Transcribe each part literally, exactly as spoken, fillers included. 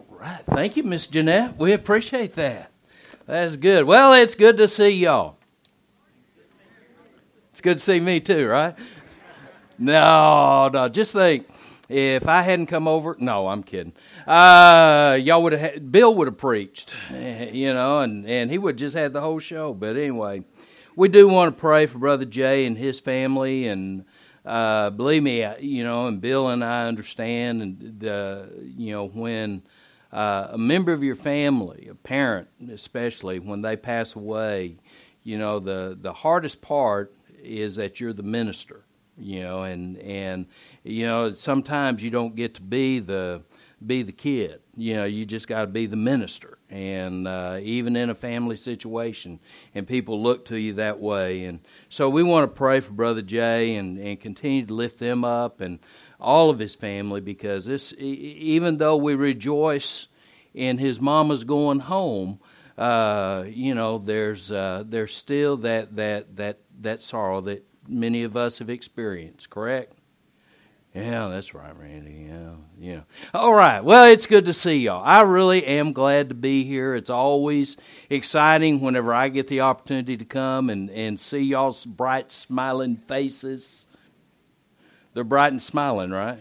All right. Thank you, Miss Jeanette. We appreciate that. That's good. Well, it's good to see y'all. It's good to see me too, right? No, no. Just think, if I hadn't come over, no, I'm kidding. Uh, y'all would have, had, Bill would have preached, you know, and, and he would have just had the whole show. But anyway, we do want to pray for Brother Jay and his family, and uh, believe me, you know, and Bill and I understand, and the, you know, when uh, a member of your family, a parent especially, when they pass away, you know, the the hardest part is that you're the minister, you know, and and you know sometimes you don't get to be the be the kid, you know, you just got to be the minister, and uh, even in a family situation, and people look to you that way, and so we want to pray for Brother Jay and and continue to lift them up and all of his family, because this, even though we rejoice in his mama's going home, uh, you know, there's uh, there's still that that that that sorrow that many of us have experienced. Correct? Yeah, that's right, Randy. Yeah, yeah. All right. Well, it's good to see y'all. I really am glad to be here. It's always exciting whenever I get the opportunity to come and, and see y'all's bright, smiling faces. They're bright and smiling, right?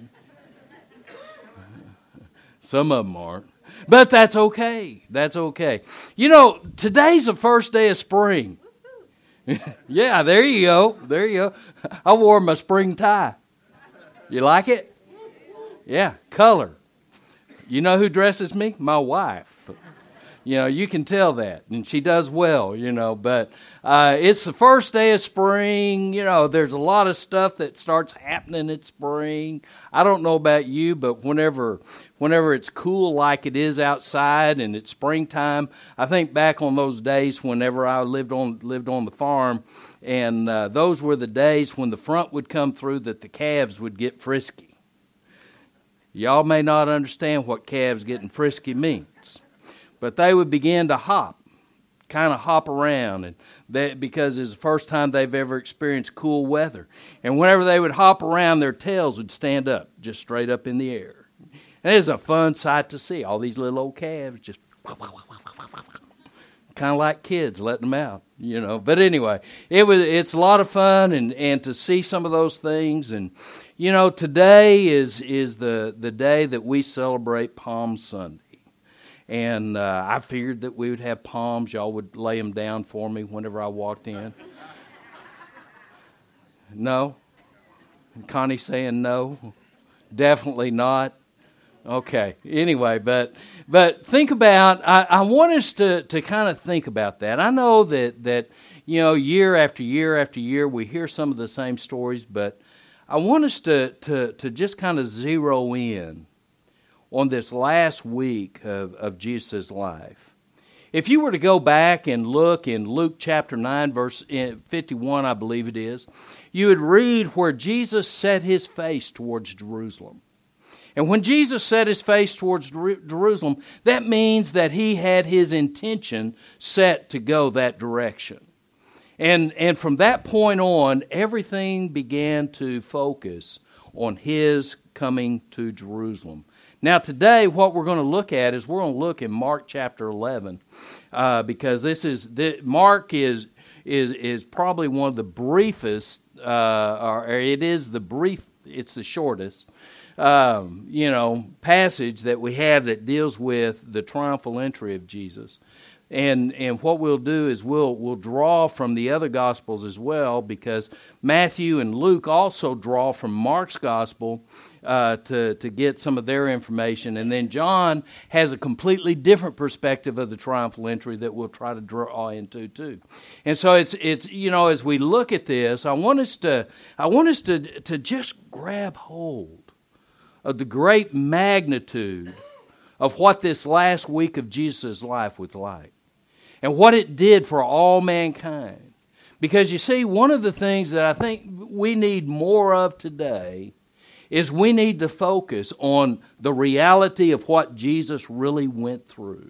Some of them aren't. But that's okay. That's okay. You know, today's the first day of spring. Yeah, there you go. There you go. I wore my spring tie. You like it? Yeah, color. You know who dresses me? My wife. You know, you can tell that, and she does well, you know, but uh, it's the first day of spring. You know, there's a lot of stuff that starts happening in spring. I don't know about you, but whenever whenever it's cool like it is outside and it's springtime, I think back on those days whenever I lived on lived on the farm, and uh, those were the days when the front would come through that the calves would get frisky. Y'all may not understand what calves getting frisky means, but they would begin to hop, kind of hop around, and they, because it's the first time they've ever experienced cool weather. And whenever they would hop around, their tails would stand up, just straight up in the air. And it was a fun sight to see, all these little old calves just kind of like kids letting them out, you know. But anyway, it was it's a lot of fun, and, and to see some of those things. And, you know, today is is the, the day that we celebrate Palm Sunday. And uh, I figured that we would have palms. Y'all would lay them down for me whenever I walked in. No? Connie saying no? Definitely not? Okay. Anyway, but but think about, I, I want us to, to kind of think about that. I know that, that, you know, year after year after year we hear some of the same stories, but I want us to, to, to just kind of zero in on this last week of, of Jesus' life. If you were to go back and look in Luke chapter nine, verse fifty-one, I believe it is, you would read where Jesus set his face towards Jerusalem. And when Jesus set his face towards Jerusalem, that means that he had his intention set to go that direction. And, and from that point on, everything began to focus on his coming to Jerusalem. Now today, what we're going to look at is we're going to look in Mark chapter eleven, uh, because this is the, Mark is is is probably one of the briefest, uh, or it is the brief, it's the shortest, um, you know, passage that we have that deals with the triumphal entry of Jesus. And and what we'll do is we'll we'll draw from the other Gospels as well, because Matthew and Luke also draw from Mark's Gospel uh, to to get some of their information, and then John has a completely different perspective of the triumphal entry that we'll try to draw into too. And so it's it's you know as we look at this, I want us to I want us to to just grab hold of the great magnitude of what this last week of Jesus' life was like, and what it did for all mankind. Because you see, one of the things that I think we need more of today is we need to focus on the reality of what Jesus really went through.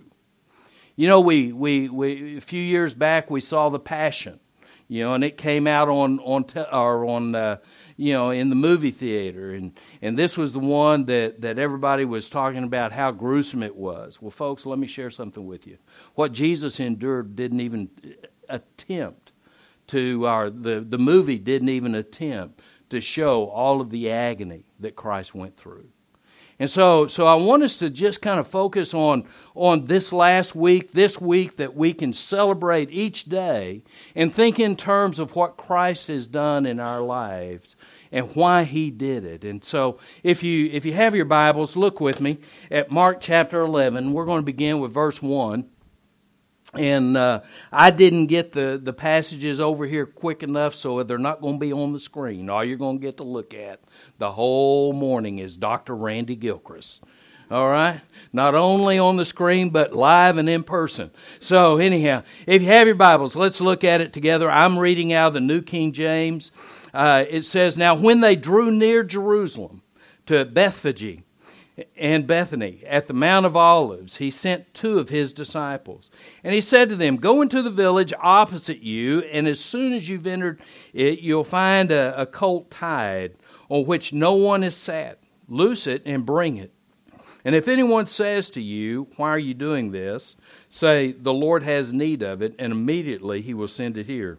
You know, we we, we a few years back we saw The Passion, you know, and it came out on on te- or on uh, you know, in the movie theater, and, and this was the one that, that everybody was talking about how gruesome it was. Well, folks, let me share something with you. What Jesus endured didn't even attempt to, or the, the movie didn't even attempt to show all of the agony that Christ went through. And so so I want us to just kind of focus on, on this last week, this week that we can celebrate each day and think in terms of what Christ has done in our lives and why He did it. And so if you if you have your Bibles, look with me at Mark chapter eleven. We're going to begin with verse one. And uh, I didn't get the, the passages over here quick enough, so they're not going to be on the screen. All you're going to get to look at the whole morning is Doctor Randy Gilchrist. All right? Not only on the screen, but live and in person. So anyhow, if you have your Bibles, let's look at it together. I'm reading out of the New King James. Uh, it says, "Now when they drew near Jerusalem to Bethphage and Bethany at the Mount of Olives, He sent two of His disciples. And He said to them, 'Go into the village opposite you, and as soon as you've entered it, you'll find a, a colt tied on which no one has sat. Loose it and bring it. And if anyone says to you, "Why are you doing this?" say, "The Lord has need of it," and immediately He will send it here.'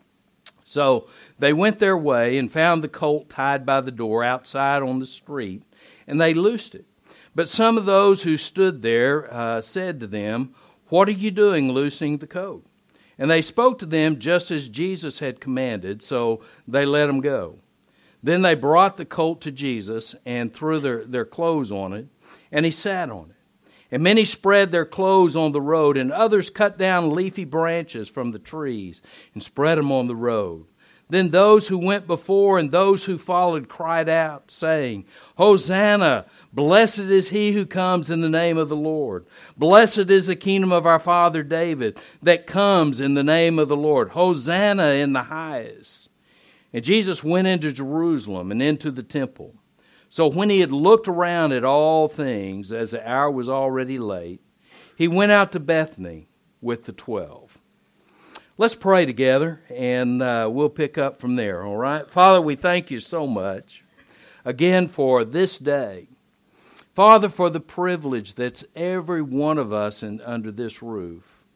So they went their way and found the colt tied by the door outside on the street, and they loosed it. But some of those who stood there uh, said to them, 'What are you doing loosing the colt?' And they spoke to them just as Jesus had commanded, so they let him go. Then they brought the colt to Jesus and threw their, their clothes on it, and He sat on it. And many spread their clothes on the road, and others cut down leafy branches from the trees and spread them on the road. Then those who went before and those who followed cried out, saying, 'Hosanna! Blessed is He who comes in the name of the Lord. Blessed is the kingdom of our father David that comes in the name of the Lord. Hosanna in the highest.' And Jesus went into Jerusalem and into the temple. So when He had looked around at all things, as the hour was already late, He went out to Bethany with the twelve." Let's pray together, and uh, we'll pick up from there, all right? Father, we thank You so much, again, for this day. Father, for the privilege that's every one of us in, under this roof,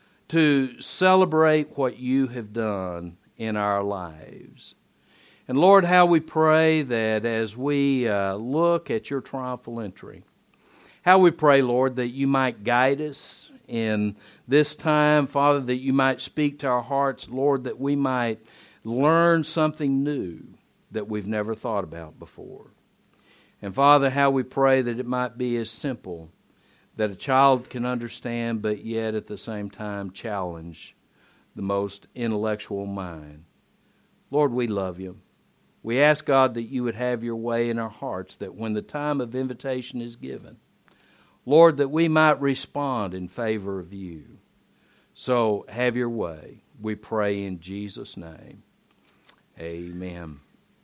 to celebrate what You have done in our lives. And Lord, how we pray that as we uh, look at Your triumphal entry, how we pray, Lord, that You might guide us in this time, Father, that You might speak to our hearts, Lord, that we might learn something new that we've never thought about before. And Father, how we pray that it might be as simple that a child can understand, but yet at the same time challenge the most intellectual mind. Lord, we love You. We ask, God, that You would have Your way in our hearts, that when the time of invitation is given, Lord, that we might respond in favor of You. So have Your way. We pray in Jesus' name. Amen.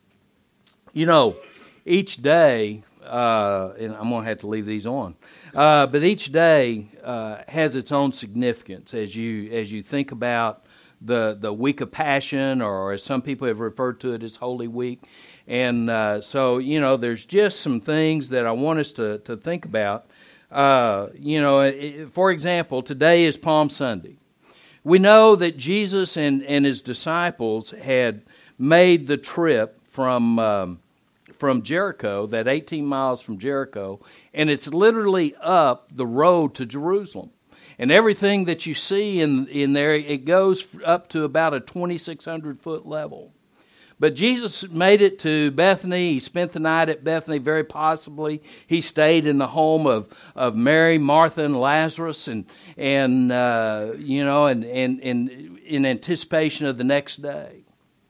You know, each day, uh, and I'm going to have to leave these on, uh, but each day uh, has its own significance as you as you think about the, the week of Passion, or as some people have referred to it as Holy Week. And uh, so, you know, there's just some things that I want us to, to think about. Uh, you know, it, for example, today is Palm Sunday. We know that Jesus and, and His disciples had made the trip from um, from Jericho, that eighteen miles from Jericho, and it's literally up the road to Jerusalem. And everything that you see in, in there, it goes up to about a twenty-six hundred foot level. But Jesus made it to Bethany. He spent the night at Bethany, very possibly. He stayed in the home of, of Mary, Martha, and Lazarus, and and uh, you know, and, and and in anticipation of the next day.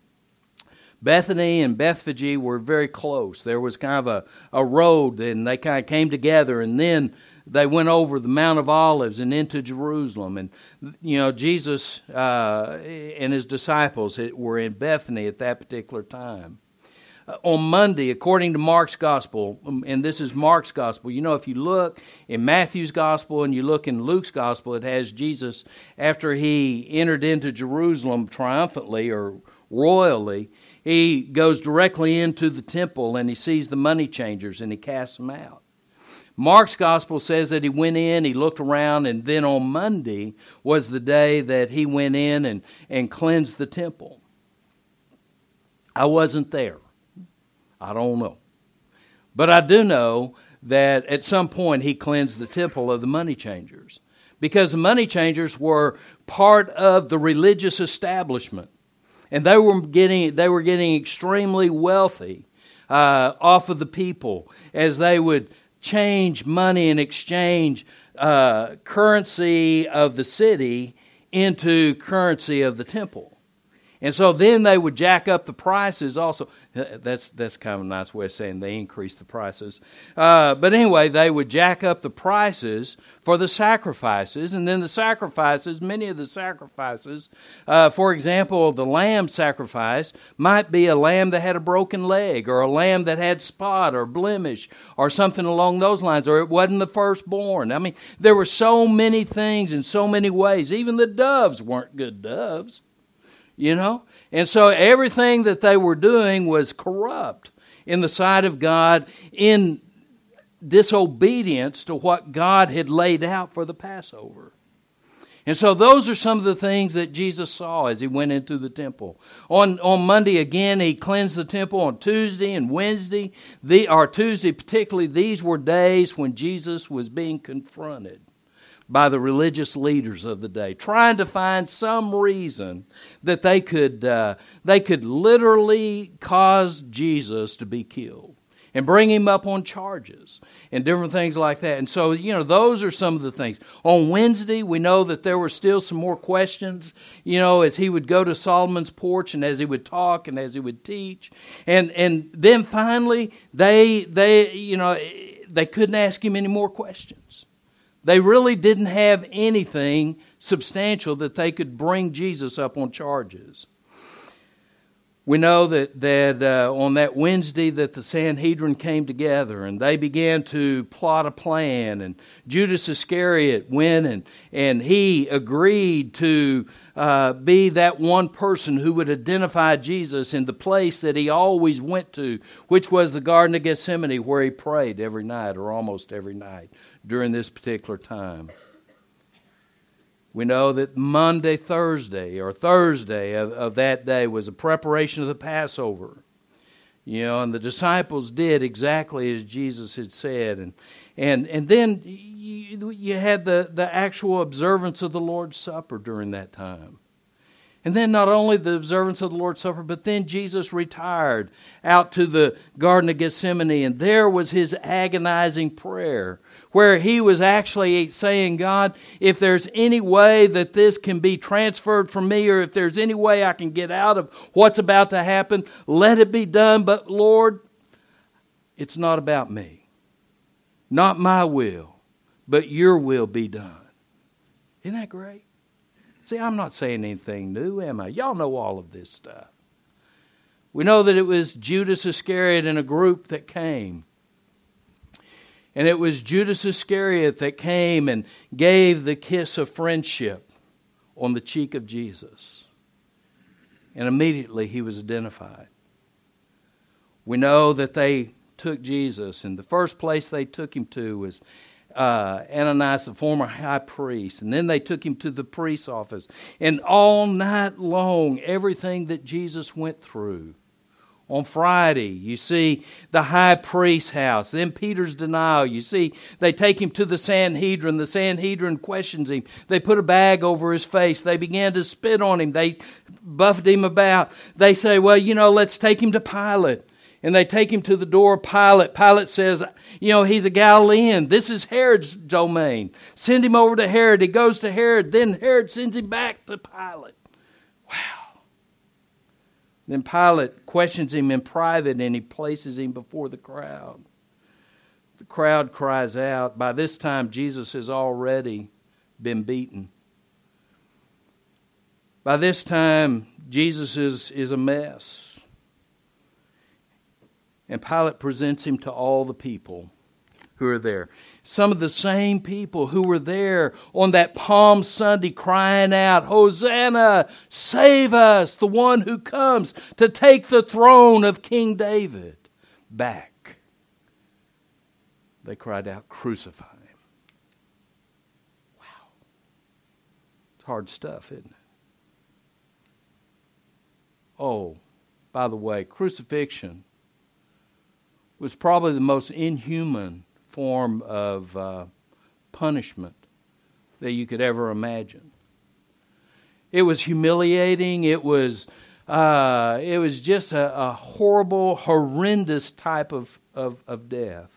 Bethany and Bethphage were very close. There was kind of a, a road, and they kind of came together, and then they went over the Mount of Olives and into Jerusalem. And, you know, Jesus uh, and His disciples were in Bethany at that particular time. Uh, on Monday, according to Mark's Gospel, and this is Mark's Gospel, you know, if you look in Matthew's Gospel and you look in Luke's Gospel, it has Jesus, after He entered into Jerusalem triumphantly or royally, he goes directly into the temple and he sees the money changers and he casts them out. Mark's gospel says that he went in, he looked around, and then on Monday was the day that he went in and, and cleansed the temple. I wasn't there. I don't know. But I do know that at some point he cleansed the temple of the money changers, because the money changers were part of the religious establishment, and they were getting they were getting extremely wealthy uh, off of the people as they would change money and exchange uh, currency of the city into currency of the temple. And so then they would jack up the prices also. That's that's kind of a nice way of saying they increased the prices. Uh, but anyway, they would jack up the prices for the sacrifices. And then the sacrifices, many of the sacrifices, uh, for example, the lamb sacrifice might be a lamb that had a broken leg, or a lamb that had spot or blemish or something along those lines, or it wasn't the firstborn. I mean, there were so many things in so many ways. Even the doves weren't good doves. You know? And so everything that they were doing was corrupt in the sight of God, in disobedience to what God had laid out for the Passover. And so those are some of the things that Jesus saw as he went into the temple. On on Monday again, he cleansed the temple. On Tuesday and Wednesday, the, or Tuesday particularly, these were days when Jesus was being confronted by the religious leaders of the day, trying to find some reason that they could uh, they could literally cause Jesus to be killed and bring him up on charges and different things like that. And so, you know, those are some of the things. On Wednesday, we know that there were still some more questions, you know, as he would go to Solomon's porch and as he would talk and as he would teach. And and then finally, they they you know, they couldn't ask him any more questions. They really didn't have anything substantial that they could bring Jesus up on charges. We know that that uh, on that Wednesday that the Sanhedrin came together and they began to plot a plan. And Judas Iscariot went and, and he agreed to uh, be that one person who would identify Jesus in the place that he always went to, which was the Garden of Gethsemane, where he prayed every night or almost every night during this particular time. We know that Monday, Thursday, or Thursday of, of that day was a preparation of the Passover. You know, and the disciples did exactly as Jesus had said. And and and then you, you had the, the actual observance of the Lord's Supper during that time. And then not only the observance of the Lord's Supper, but then Jesus retired out to the Garden of Gethsemane, and there was his agonizing prayer, where he was actually saying, God, if there's any way that this can be transferred from me, or if there's any way I can get out of what's about to happen, let it be done. But Lord, it's not about me. Not my will, but your will be done. Isn't that great? See, I'm not saying anything new, am I? Y'all know all of this stuff. We know that it was Judas Iscariot and a group that came. And it was Judas Iscariot that came and gave the kiss of friendship on the cheek of Jesus. And immediately he was identified. We know that they took Jesus, and the first place they took him to was Uh, Ananias, the former high priest. And then they took him to the priest's office. And all night long, everything that Jesus went through. On Friday, you see the high priest's house. Then Peter's denial. You see, they take him to the Sanhedrin. The Sanhedrin questions him. They put a bag over his face. They began to spit on him. They buffed him about. They say, well, you know, let's take him to Pilate. And they take him to the door of Pilate. Pilate says, you know, he's a Galilean. This is Herod's domain. Send him over to Herod. He goes to Herod. Then Herod sends him back to Pilate. Wow. Then Pilate questions him in private, and he places him before the crowd. The crowd cries out. By this time, Jesus has already been beaten. By this time, Jesus is, is a mess. And Pilate presents him to all the people who are there. It some of the same people who were there on that Palm Sunday crying out, Hosanna, save us, the one who comes to take the throne of King David back. They cried out, crucify him. Wow. It's hard stuff, isn't it? Oh, by the way, crucifixion was probably the most inhuman form of uh, punishment that you could ever imagine. It was humiliating. It was uh, it was just a, a horrible, horrendous type of, of, of death.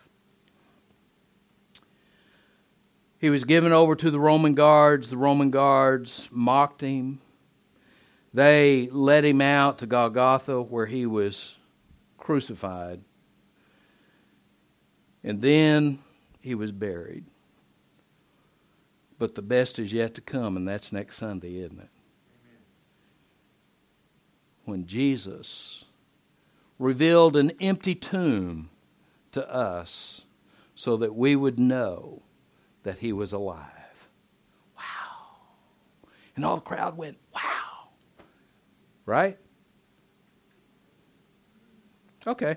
He was given over to the Roman guards. The Roman guards mocked him. They led him out to Golgotha where he was crucified. And then he was buried. But the best is yet to come, and that's next Sunday, isn't it? Amen. When Jesus revealed an empty tomb to us so that we would know that he was alive. Wow. And all the crowd went, wow. Right? Okay.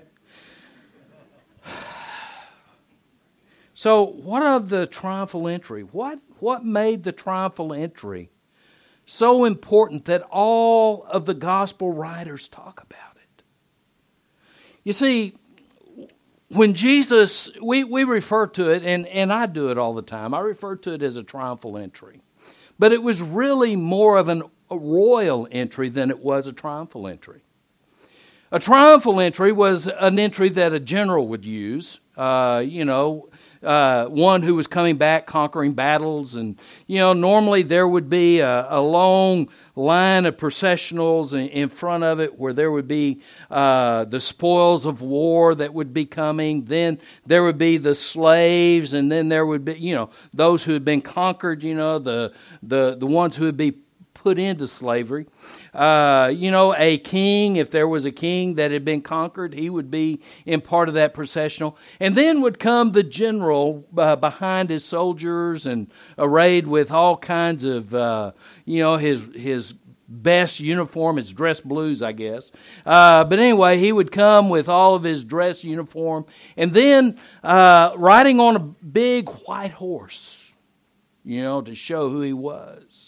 So, what of the triumphal entry? What what made the triumphal entry so important that all of the gospel writers talk about it? You see, when Jesus, we, we refer to it, and, and I do it all the time, I refer to it as a triumphal entry. But it was really more of an, a royal entry than it was a triumphal entry. A triumphal entry was an entry that a general would use, uh, you know, Uh, one who was coming back conquering battles. And, you know, normally there would be a, a long line of processionals in, in front of it where there would be uh, the spoils of war that would be coming. Then there would be the slaves, and then there would be, you know, those who had been conquered, you know, the the, the ones who would be put into slavery. Uh, you know, a king, if there was a king that had been conquered, he would be in part of that processional. And then would come the general uh, behind his soldiers and arrayed with all kinds of, uh, you know, his his best uniform, his dress blues, I guess. Uh, but anyway, he would come with all of his dress uniform. And then uh, riding on a big white horse, you know, to show who he was.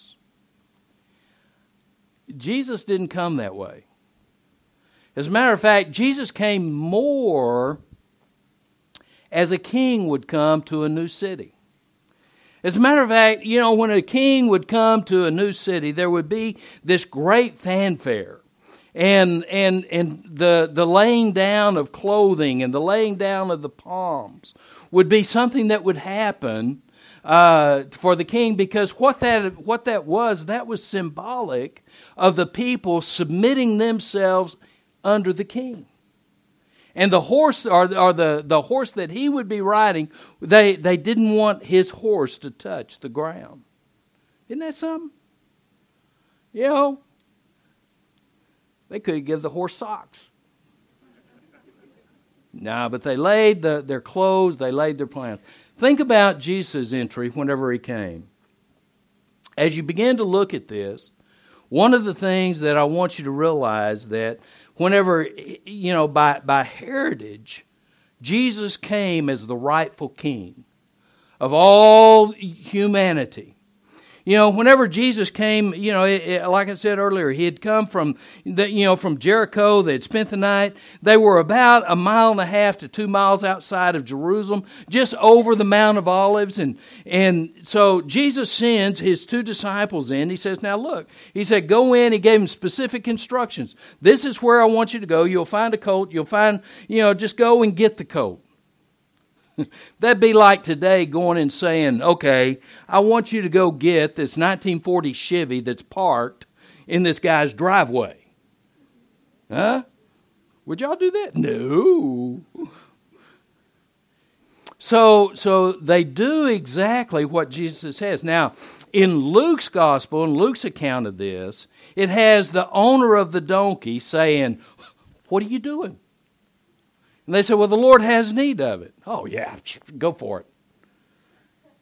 Jesus didn't come that way. As a matter of fact, Jesus came more as a king would come to a new city. As a matter of fact, you know, when a king would come to a new city, there would be this great fanfare. And and and the, the laying down of clothing and the laying down of the palms would be something that would happen uh, for the king, because what that what that was, that was symbolic of the people submitting themselves under the king. And the horse, or, or the, the horse that he would be riding, they, they didn't want his horse to touch the ground. Isn't that something? You know, they could give the horse socks. Nah, but they laid the, their clothes, they laid their plans. Think about Jesus' entry whenever he came. As you begin to look at this, one of the things that I want you to realize that whenever, you know, by, by heritage, Jesus came as the rightful king of all humanity. You know, whenever Jesus came, you know, it, it, like I said earlier, he had come from, the, you know, from Jericho. They had spent the night. They were about a mile and a half to two miles outside of Jerusalem, just over the Mount of Olives. And and so Jesus sends his two disciples in. He says, now look, he said, go in. He gave them specific instructions. This is where I want you to go. You'll find a colt. You'll find, you know, just go and get the colt. That'd be like today going and saying, okay, I want you to go get this nineteen forty Chevy that's parked in this guy's driveway. Huh? Would y'all do that? No. So, so they do exactly what Jesus says. Now, in Luke's gospel, in Luke's account of this, it has the owner of the donkey saying, what are you doing? And they said, well, the Lord has need of it. Oh, yeah, go for it.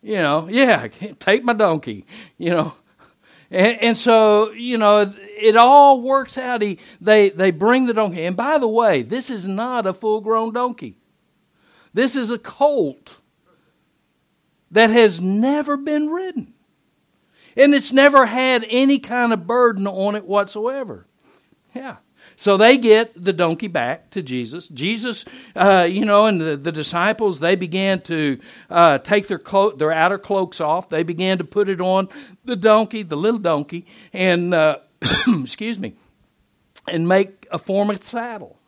You know, yeah, take my donkey, you know. And, and so, you know, it all works out. He, they, they bring the donkey. And by the way, this is not a full-grown donkey. This is a colt that has never been ridden. And it's never had any kind of burden on it whatsoever. Yeah. So they get the donkey back to Jesus. Jesus, uh, you know, and the, the disciples, they began to uh, take their clo- their outer cloaks off. They began to put it on the donkey, the little donkey, and, uh, excuse me, and make a form of saddle.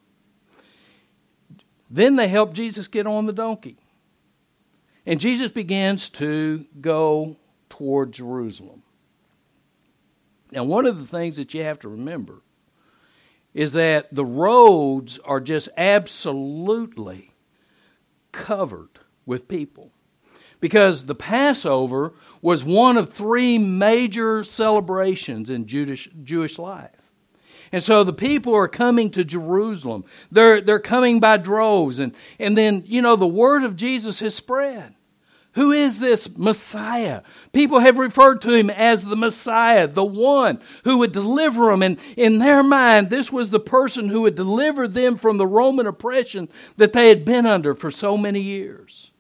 Then they help Jesus get on the donkey. And Jesus begins to go toward Jerusalem. Now, one of the things that you have to remember is that the roads are just absolutely covered with people. Because the Passover was one of three major celebrations in Jewish, Jewish life. And so the people are coming to Jerusalem. They're, they're coming by droves. And, and then, you know, the word of Jesus has spread. Who is this Messiah? People have referred to him as the Messiah, the one who would deliver them. And in their mind, this was the person who would deliver them from the Roman oppression that they had been under for so many years.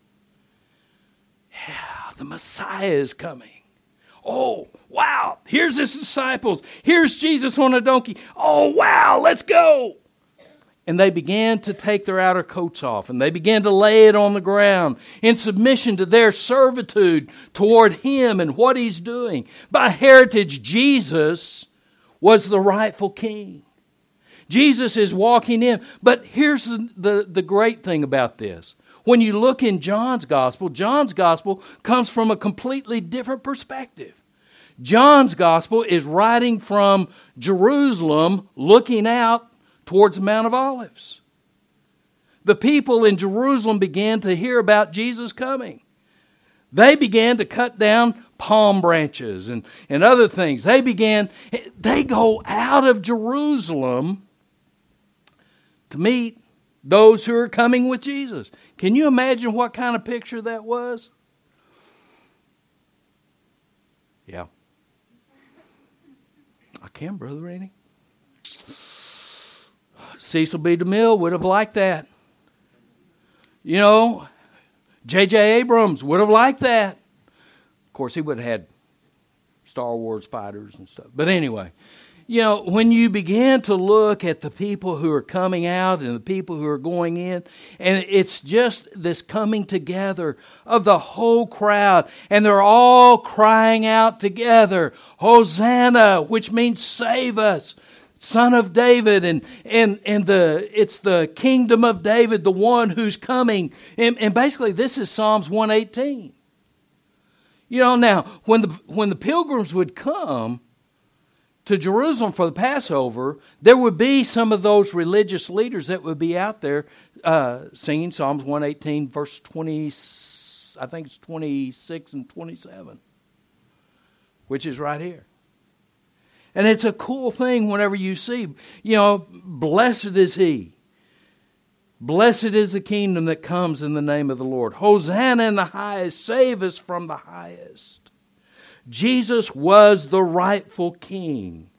Yeah, the Messiah is coming. Oh, wow, here's his disciples. Here's Jesus on a donkey. Oh, wow, let's go. And they began to take their outer coats off, and they began to lay it on the ground in submission to their servitude toward him and what he's doing. By heritage, Jesus was the rightful king. Jesus is walking in. But here's the, the, the great thing about this. When you look in John's gospel, John's gospel comes from a completely different perspective. John's gospel is writing from Jerusalem, looking out towards the Mount of Olives. The people in Jerusalem began to hear about Jesus coming. They began to cut down palm branches and, and other things. They began, they go out of Jerusalem to meet those who are coming with Jesus. Can you imagine what kind of picture that was? Yeah. I can, Brother Randy. Cecil B. DeMille would have liked that. You know, J J. Abrams would have liked that. Of course, he would have had Star Wars fighters and stuff. But anyway, you know, when you begin to look at the people who are coming out and the people who are going in, and it's just this coming together of the whole crowd, and they're all crying out together, Hosanna, which means save us. Son of David, and and and the it's the kingdom of David, the one who's coming. And, and basically this is Psalms one eighteen. You know, now when the when the pilgrims would come to Jerusalem for the Passover, there would be some of those religious leaders that would be out there uh, singing Psalms one eighteen, verse twenty, I think it's twenty-six and twenty-seven, which is right here. And it's a cool thing whenever you see, you know, blessed is he. Blessed is the kingdom that comes in the name of the Lord. Hosanna in the highest. Save us from the highest. Jesus was the rightful king.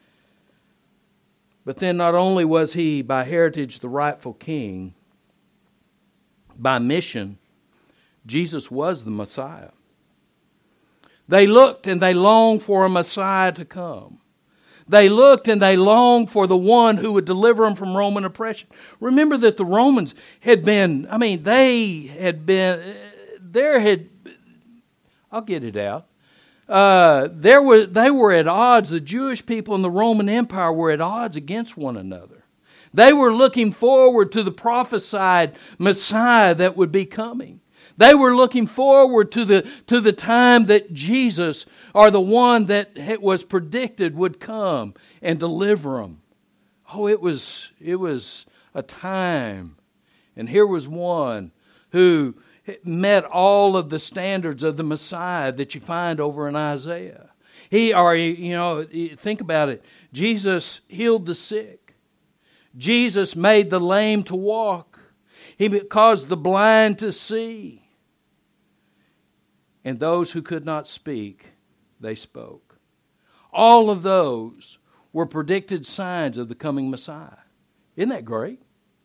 But then not only was he by heritage the rightful king, by mission, Jesus was the Messiah. They looked and they longed for a Messiah to come. They looked and they longed for the one who would deliver them from Roman oppression. Remember that the Romans had been, I mean, they had been, there had, I'll get it out. Uh, there were, they were at odds, the Jewish people and the Roman Empire were at odds against one another. They were looking forward to the prophesied Messiah that would be coming. They were looking forward to the to the time that Jesus, or the one that was predicted, would come and deliver them. Oh, it was it was a time, and here was one who met all of the standards of the Messiah that you find over in Isaiah. He, or you know, think about it. Jesus healed the sick. Jesus made the lame to walk. He caused the blind to see. and those who could not speak, they spoke. All of those were predicted signs of the coming Messiah. Isn't that great?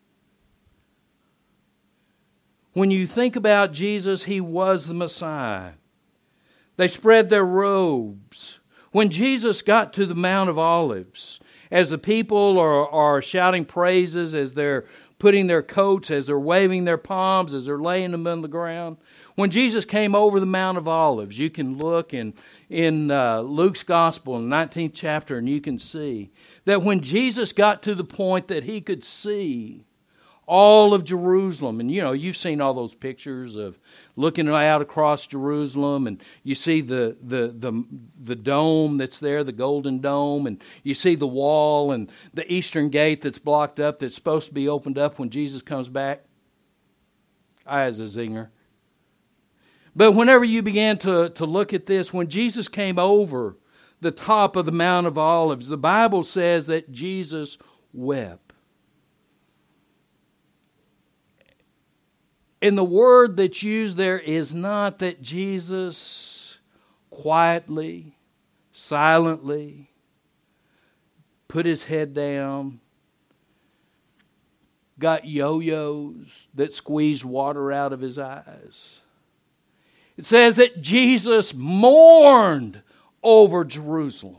When you think about Jesus, He was the Messiah. They spread their robes. When Jesus got to the Mount of Olives, as the people are, are shouting praises, as they're putting their coats, as they're waving their palms, as they're laying them on the ground. When Jesus came over the Mount of Olives, you can look in, in uh, Luke's Gospel in the nineteenth chapter and you can see that when Jesus got to the point that He could see all of Jerusalem, and you know, you've seen all those pictures of looking out across Jerusalem, and you see the, the, the, the dome that's there, the golden dome, and you see the wall and the eastern gate that's blocked up that's supposed to be opened up when Jesus comes back. I as a zinger. But whenever you began to, to look at this, when Jesus came over the top of the Mount of Olives, the Bible says that Jesus wept. And the word that's used there is not that Jesus quietly, silently put His head down, got yo-yos that squeezed water out of His eyes. It says that Jesus mourned over Jerusalem.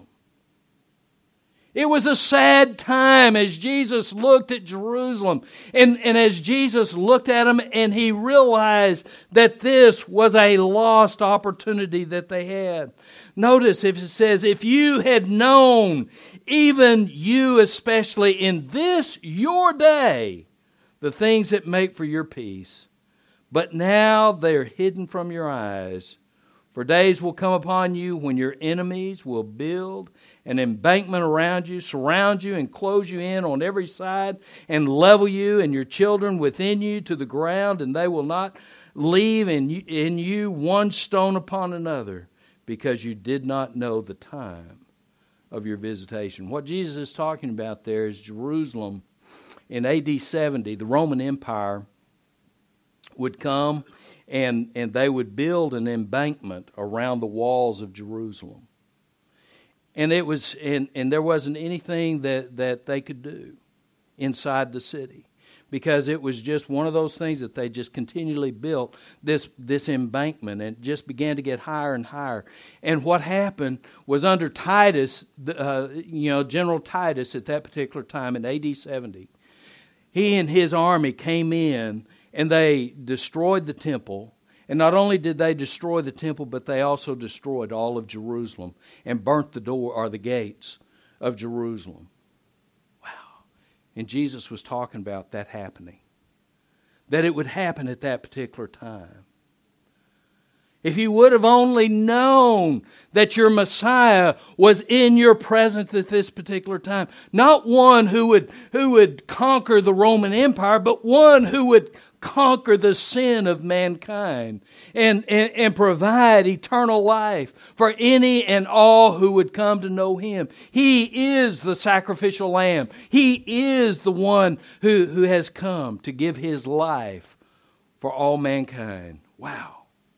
It was a sad time as Jesus looked at Jerusalem. And, and as Jesus looked at them and He realized that this was a lost opportunity that they had. Notice if it says, if you had known, even you especially in this your day, the things that make for your peace. But now they are hidden from your eyes. For days will come upon you when your enemies will build an embankment around you, surround you and close you in on every side, and level you and your children within you to the ground, and they will not leave in you, in you one stone upon another, because you did not know the time of your visitation. What Jesus is talking about there is Jerusalem in A D seventy, the Roman Empire would come and, and they would build an embankment around the walls of Jerusalem. And it was and, and there wasn't anything that, that they could do inside the city, because it was just one of those things that they just continually built this this embankment, and it just began to get higher and higher. And what happened was under Titus, uh, you know, General Titus at that particular time in A D seventy, he and his army came in and they destroyed the temple. And not only did they destroy the temple, but they also destroyed all of Jerusalem and burnt the door or the gates of Jerusalem. Wow. And Jesus was talking about that happening. That it would happen at that particular time. If you would have only known that your Messiah was in your presence at this particular time. Not one who would, who would conquer the Roman Empire, but one who would conquer the sin of mankind and, and, and provide eternal life for any and all who would come to know Him. He is the sacrificial lamb. He is the one who, who has come to give His life for all mankind. Wow.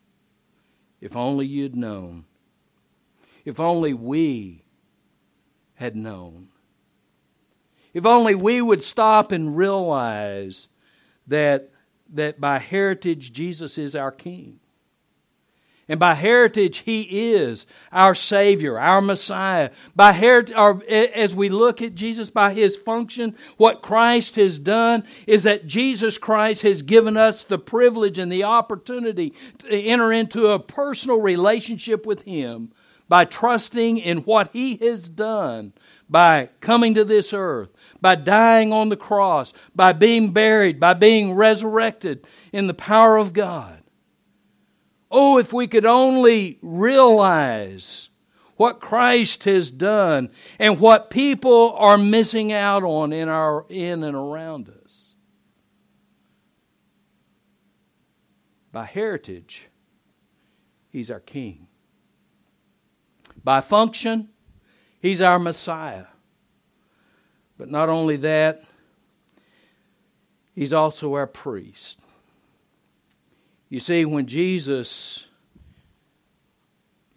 If only you'd known. If only we had known. If only we would stop and realize that that by heritage Jesus is our King. And by heritage He is our Savior, our Messiah. By heritage, or as we look at Jesus, by His function, what Christ has done is that Jesus Christ has given us the privilege and the opportunity to enter into a personal relationship with Him by trusting in what He has done, by coming to this earth, by dying on the cross, by being buried, by being resurrected in the power of God. Oh, if we could only realize what Christ has done and what people are missing out on in our in and around us. By heritage, He's our King. By function, He's our Messiah. But not only that, He's also our priest. You see, when Jesus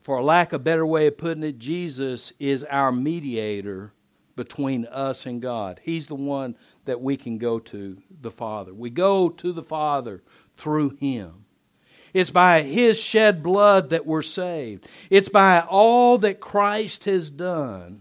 for lack of a better way of putting it, Jesus is our mediator between us and God. He's the one that we can go to, the Father. We go to the Father through Him. It's by His shed blood that we're saved. It's by all that Christ has done.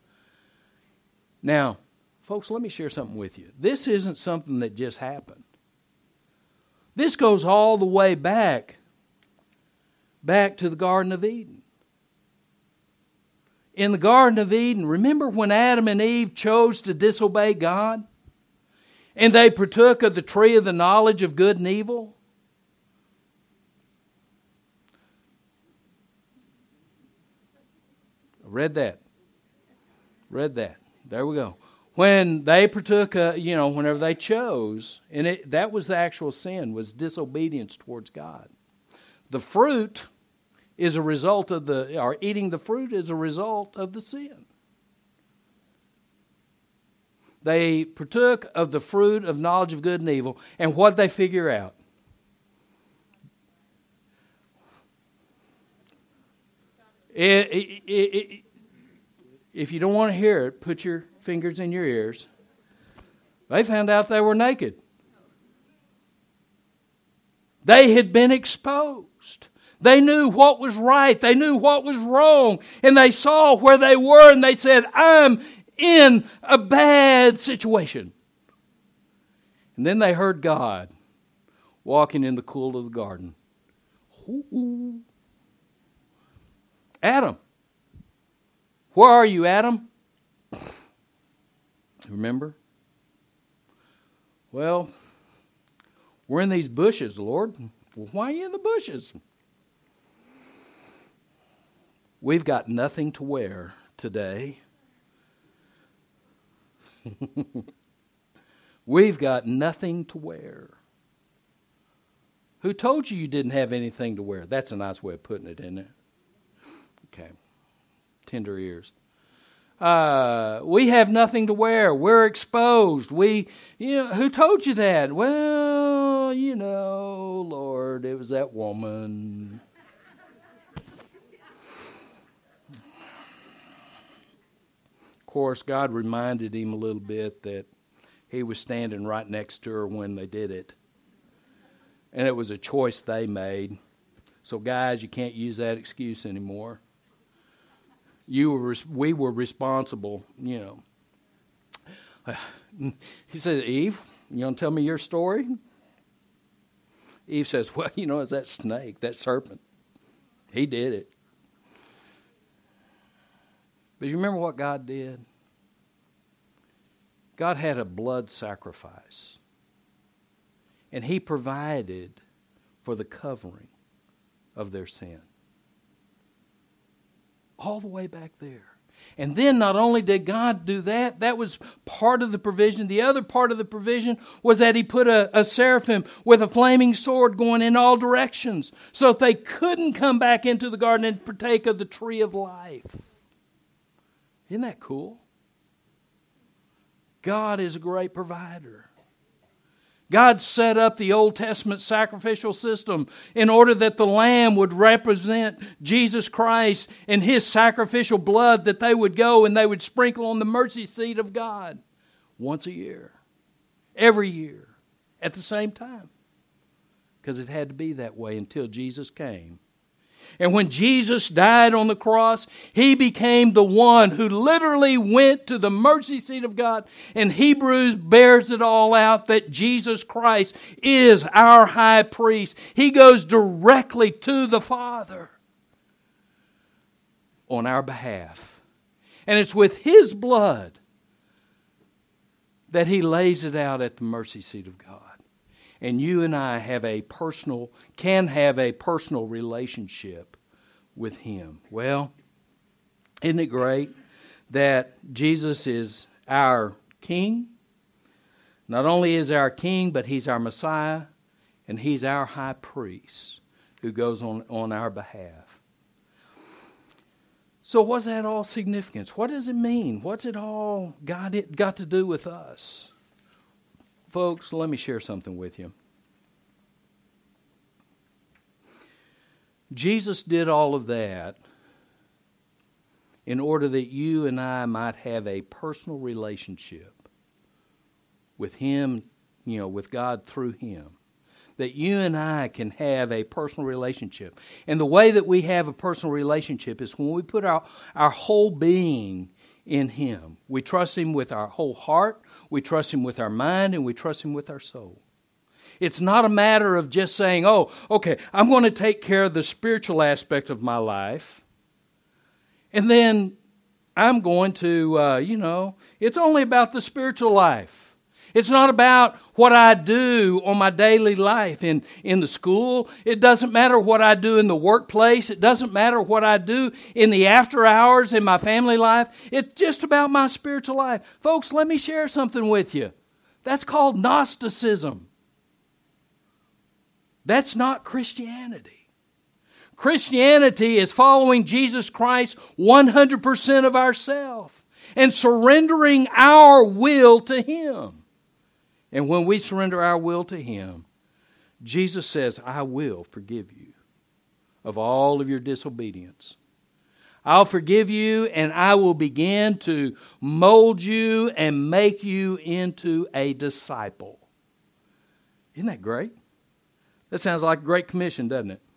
Now, folks, let me share something with you. This isn't something that just happened. This goes all the way back, back to the Garden of Eden. In the Garden of Eden, remember when Adam and Eve chose to disobey God? And they partook of the tree of the knowledge of good and evil? Read that. Read that. There we go. When they partook, uh, you know, whenever they chose, and it, that was the actual sin, was disobedience towards God. The fruit is a result of the, or eating the fruit is a result of the sin. They partook of the fruit of knowledge of good and evil, and what did they figure out? It, it, it, it, if you don't want to hear it, put your fingers in your ears. They found out they were naked. They had been exposed. They knew what was right. They knew what was wrong. And they saw where they were and they said, I'm in a bad situation. And then they heard God walking in the cool of the garden. Ooh. Adam. Where are you, Adam? Remember? Well, we're in these bushes, Lord. Well, why are you in the bushes? We've got nothing to wear today. We've got nothing to wear. Who told you you didn't have anything to wear? That's a nice way of putting it, isn't it? Okay. Tender ears. Uh, we have nothing to wear. We're exposed. We, you know, who told you that? Well, you know, Lord, it was that woman. Of course, God reminded him a little bit that he was standing right next to her when they did it. And it was a choice they made. So guys, you can't use that excuse anymore. You were, we were responsible, you know. Uh, he said, Eve, you want to tell me your story? Eve says, well, you know, it's that snake, that serpent. He did it. But you remember what God did? God had a blood sacrifice. And he provided for the covering of their sin. All the way back there. And then not only did God do that, that was part of the provision. The other part of the provision was that he put a, a seraphim with a flaming sword going in all directions so that they couldn't come back into the garden and partake of the tree of life. Isn't that cool? God is a great provider. God set up the Old Testament sacrificial system in order that the lamb would represent Jesus Christ and his sacrificial blood, that they would go and they would sprinkle on the mercy seat of God once a year, every year, at the same time. Because it had to be that way until Jesus came. And when Jesus died on the cross, he became the one who literally went to the mercy seat of God. And Hebrews bears it all out that Jesus Christ is our high priest. He goes directly to the Father on our behalf. And it's with his blood that he lays it out at the mercy seat of God. And you and I have a personal, can have a personal relationship with him. Well, isn't it great that Jesus is our King? Not only is our King, but he's our Messiah, and he's our high priest who goes on, on our behalf. So what's that all significance? What does it mean? What's it all got, it got to do with us? Folks, let me share something with you. Jesus did all of that in order that you and I might have a personal relationship with Him, you know, with God through Him. That you and I can have a personal relationship. And the way that we have a personal relationship is when we put our, our whole being in Him. We trust Him with our whole heart, we trust Him with our mind, and we trust Him with our soul. It's not a matter of just saying, oh, okay, I'm going to take care of the spiritual aspect of my life, and then I'm going to, uh, you know, it's only about the spiritual life. It's not about what I do on my daily life in, in the school. It doesn't matter what I do in the workplace. It doesn't matter what I do in the after hours in my family life. It's just about my spiritual life. Folks, let me share something with you. That's called Gnosticism. That's not Christianity. Christianity is following Jesus Christ one hundred percent of ourselves and surrendering our will to Him. And when we surrender our will to Him, Jesus says, I will forgive you of all of your disobedience. I'll forgive you, and I will begin to mold you and make you into a disciple. Isn't that great? That sounds like a great commission, doesn't it?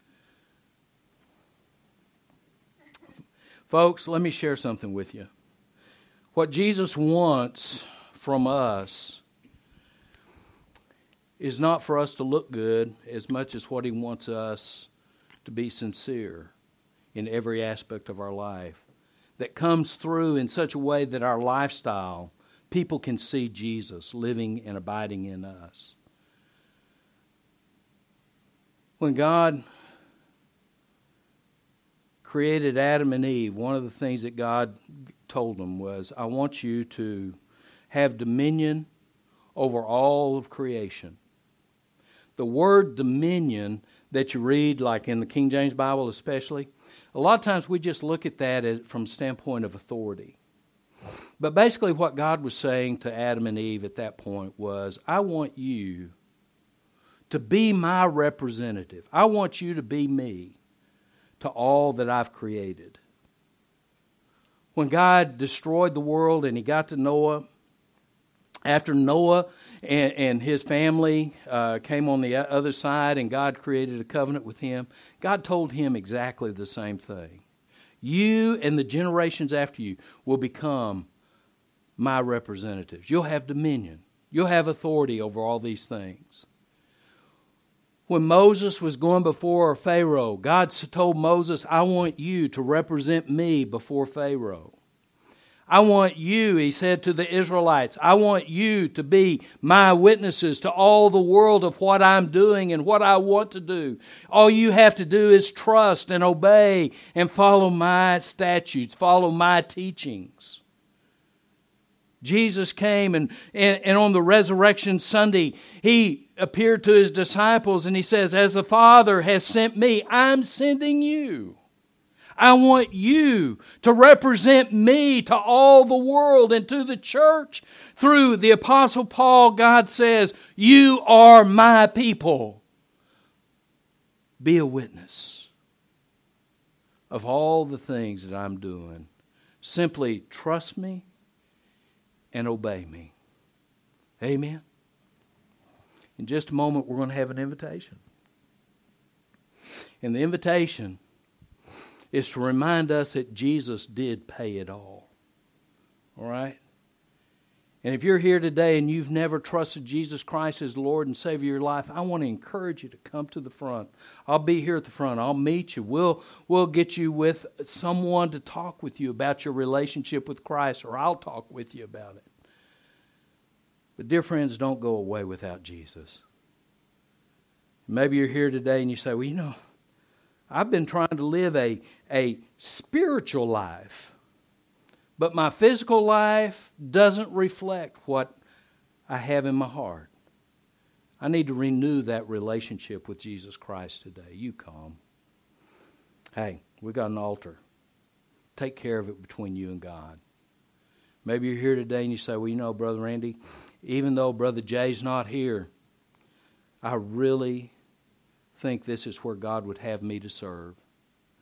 Folks, let me share something with you. What Jesus wants from us is not for us to look good as much as what He wants us to be sincere in every aspect of our life. That comes through in such a way that our lifestyle, people can see Jesus living and abiding in us. When God created Adam and Eve, one of the things that God told them was, I want you to have dominion over all of creation. The word dominion that you read, like in the King James Bible especially, a lot of times we just look at that as, from the standpoint of authority. But basically what God was saying to Adam and Eve at that point was, I want you to be my representative. I want you to be me to all that I've created. When God destroyed the world and He got to Noah, after Noah and, and his family uh, came on the other side and God created a covenant with him, God told him exactly the same thing. You and the generations after you will become my representatives. You'll have dominion. You'll have authority over all these things. When Moses was going before Pharaoh, God told Moses, I want you to represent me before Pharaoh. I want you, He said to the Israelites, I want you to be my witnesses to all the world of what I'm doing and what I want to do. All you have to do is trust and obey and follow my statutes, follow my teachings. Jesus came and, and, and on the resurrection Sunday, He appeared to His disciples and He says, as the Father has sent me, I'm sending you. I want you to represent me to all the world and to the church. Through the Apostle Paul, God says, you are my people. Be a witness of all the things that I'm doing. Simply trust me and obey me. Amen. In just a moment, we're going to have an invitation. And the invitation is to remind us that Jesus did pay it all. All right? And if you're here today and you've never trusted Jesus Christ as Lord and Savior of your life, I want to encourage you to come to the front. I'll be here at the front. I'll meet you. We'll, we'll get you with someone to talk with you about your relationship with Christ, or I'll talk with you about it. But dear friends, don't go away without Jesus. Maybe you're here today and you say, well, you know, I've been trying to live a, a spiritual life, but my physical life doesn't reflect what I have in my heart. I need to renew that relationship with Jesus Christ today. You come. Hey, we got an altar. Take care of it between you and God. Maybe you're here today and you say, well, you know, Brother Randy, even though Brother Jay's not here, I really think this is where God would have me to serve.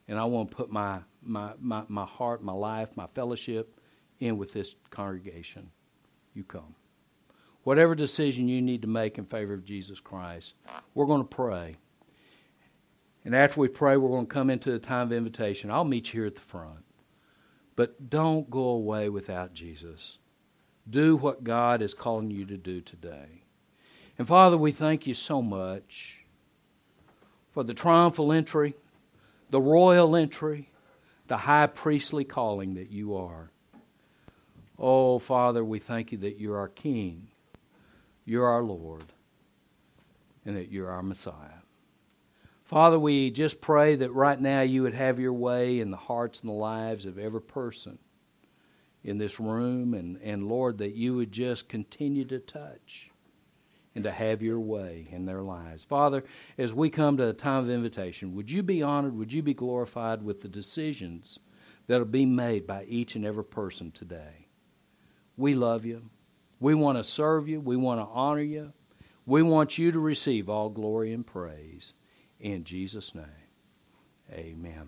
And I want to put my, my, my, my heart, my life, my fellowship in with this congregation. You come. Whatever decision you need to make in favor of Jesus Christ, we're going to pray. And after we pray, we're going to come into the time of invitation. I'll meet you here at the front. But don't go away without Jesus. Do what God is calling you to do today. And Father, we thank you so much for the triumphal entry, the royal entry, the high priestly calling that you are. Oh, Father, we thank you that you're our King, you're our Lord, and that you're our Messiah. Father, we just pray that right now you would have your way in the hearts and the lives of every person in this room, and, and Lord, that you would just continue to touch and to have your way in their lives. Father, as we come to a time of invitation, would you be honored, would you be glorified with the decisions that will be made by each and every person today? We love you. We want to serve you. We want to honor you. We want you to receive all glory and praise. In Jesus' name, amen.